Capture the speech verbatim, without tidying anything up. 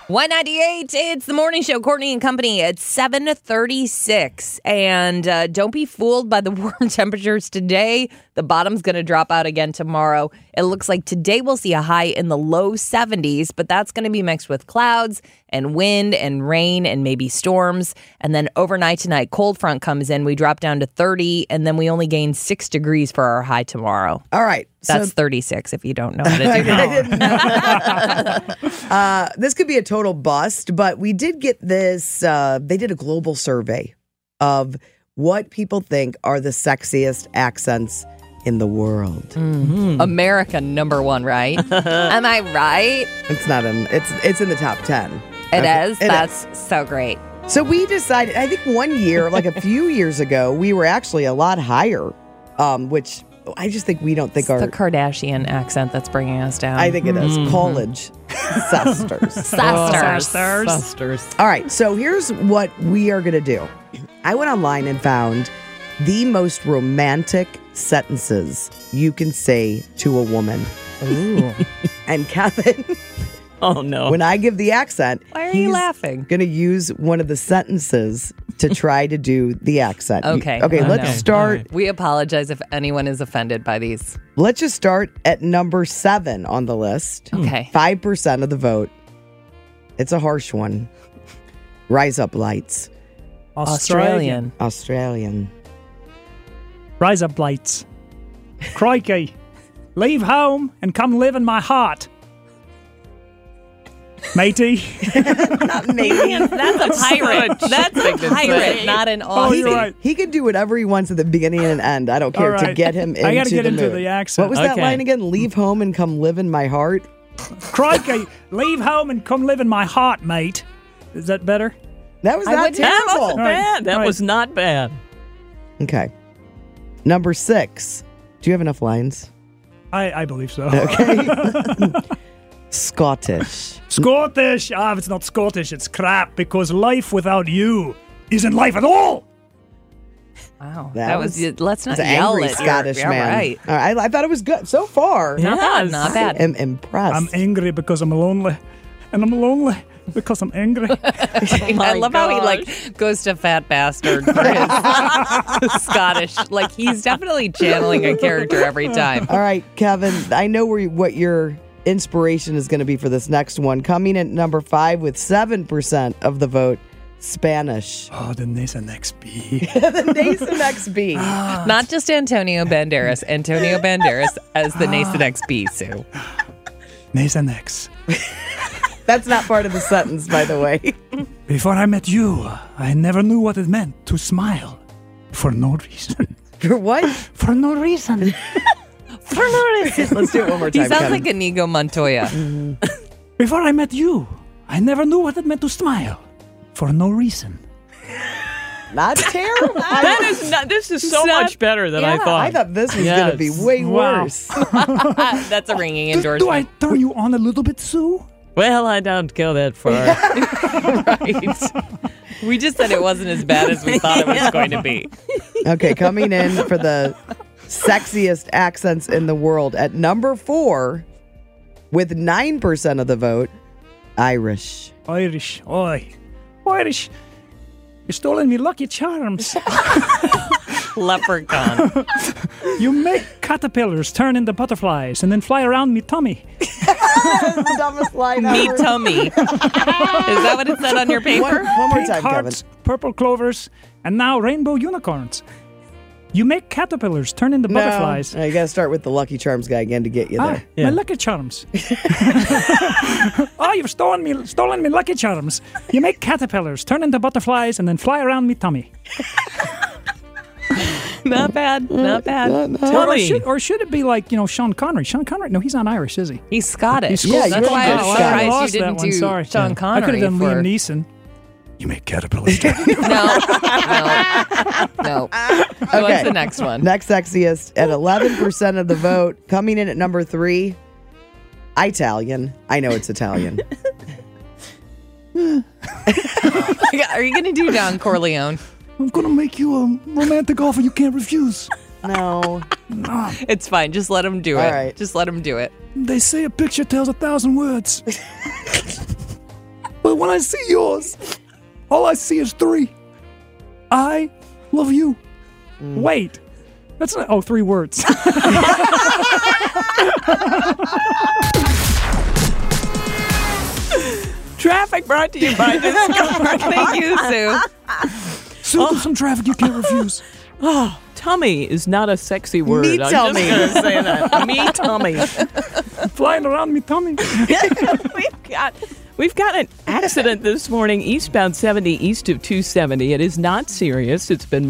one ninety-eight, it's the morning show, Courtney and Company at seven thirty-six. And uh, don't be fooled by the warm temperatures today. The bottom's going to drop out again tomorrow. It looks like today we'll see a high in the low seventies, but that's going to be mixed with clouds and wind and rain and maybe storms. And then overnight tonight, cold front comes in. We drop down to thirty, and then we only gain six degrees for our high tomorrow. All right. That's so, thirty-six if you don't know how to do that. uh, this could be a total bust, but we did get this. Uh, they did a global survey of what people think are the sexiest accents in the world. Mm-hmm. America number one, right? Am I right? It's not in. It's it's in the top ten. It okay. is. It That's is. so great. So we decided. I think one year, like a few years ago, we were actually a lot higher, um, which. I just think we don't think it's our... the Kardashian accent that's bringing us down. I think it is. Mm-hmm. College sisters. Sisters. Sisters. All right, so here's what we are going to do. I went online and found the most romantic sentences you can say to a woman. Ooh. And Kevin... Oh, no. When I give the accent, why are he's you laughing? Going to use one of the sentences to try to do the accent. Okay. Okay, oh, let's no. start. Right. We apologize if anyone is offended by these. Let's just start at number seven on the list. Okay. five percent of the vote. It's a harsh one. Rise up, lights. Australian. Australian. Rise up, lights. Crikey. Leave home and come live in my heart. Matey. Not matey. That's a pirate. That's a pirate, not an Oh, Aussie. you're right. He can do whatever he wants at the beginning and end. I don't care All to right. get him into I gotta get the into mood. the accent. What was that Okay. line again? Leave home and come live in my heart. Crikey. Leave home and come live in my heart, mate. Is that better? That was I not wouldn't- That terrible. wasn't All right. bad. That All right. was not bad. Okay. Number six. Do you have enough lines? I, I believe so. Okay. Scottish. Scottish. Ah, if it's not Scottish, it's crap because life without you isn't life at all. Wow. That That, was, was- let's not It's an yell angry at your- Scottish yeah, man. Right. All right, I, I thought it was good so far. Not bad. Yes. Not bad. I'm impressed. I'm angry because I'm lonely. And I'm lonely because I'm angry. I love how he like goes to fat bastard for his Scottish. Like he's definitely channeling a character every time. All right, Kevin, I know where you, what your inspiration is going to be for this next one. Coming in at number five with seven percent of the vote, Spanish. Oh, the Nathan X B. The Nathan X B. Not just Antonio Banderas. Antonio Banderas as the Nathan X B, Sue. Nathan X. That's not part of the sentence, by the way. Before I met you, I never knew what it meant to smile. For no reason. For what? For no reason. For no reason. Let's do it one more time, He sounds Kevin. like Inigo Montoya. Before I met you, I never knew what it meant to smile. For no reason. Not terrible. That is not. This is so not- much better than I yeah, thought. I thought this was going to be Yes. way Wow. worse. That's a ringing Do, do I endorsement. turn you on a little bit, Sue? Well, I don't go that far. Right. We just said it wasn't as bad as we thought it was going to be. Okay, coming in for the sexiest accents in the world at number four with nine percent of the vote, Irish. Irish. Oi. Irish. You're stolen me Lucky Charms. Leprechaun. You make caterpillars turn into butterflies and then fly around me tummy. The dumbest line Me ever. tummy. Is that what it said on your paper? One, one more Pink time, hearts, Kevin. purple clovers, and now rainbow unicorns. You make caterpillars turn into butterflies. No, you got to start with the Lucky Charms guy again to get you Ah, there. Yeah. my Lucky Charms. Oh, you've stolen me, stolen me Lucky Charms. You make caterpillars turn into butterflies and then fly around me tummy. Not bad. Not bad. Or, me. should, or should it be like, you know, Sean Connery? Sean Connery? No, he's not Irish, is he? He's Scottish. He's Yeah, That's you're why I'm Scottish. surprised I you lost that didn't one. do Sorry. Sean I Connery. could have done for... Liam Neeson. You make caterpillars turn into No, no, no. So Okay. What's the next one? Next sexiest at eleven percent of the vote, coming in at number three, Italian. I know it's Italian. Are you going to do Don Corleone? I'm going to make you a romantic offer you can't refuse. No. It's fine. Just let him do All it. right. Just let him do it. They say a picture tells a thousand words. But when I see yours, all I see is three. I love you. Mm. Wait. That's not, oh, three words. Traffic brought to you by Discover. Thank you, Sue. Sue, oh. some traffic you can't refuse. Oh, tummy is not a sexy word. Me I'm tummy. just going to say that. Me tummy. Flying around me tummy. we've got we've got an accident this morning, eastbound seventy east of two seventy. It is not serious. It's been